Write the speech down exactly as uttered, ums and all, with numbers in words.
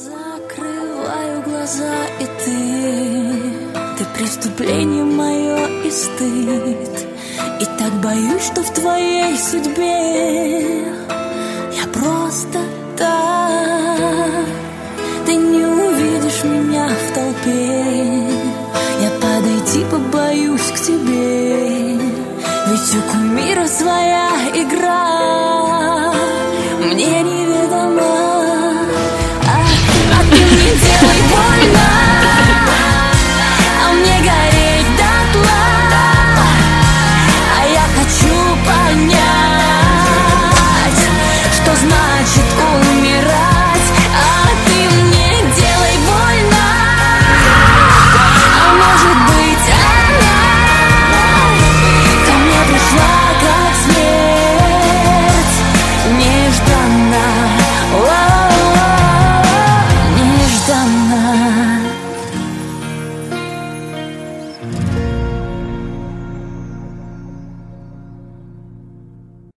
Закрываю глаза, и ты, ты преступление мое и стыд. И так боюсь, что в твоей судьбе я просто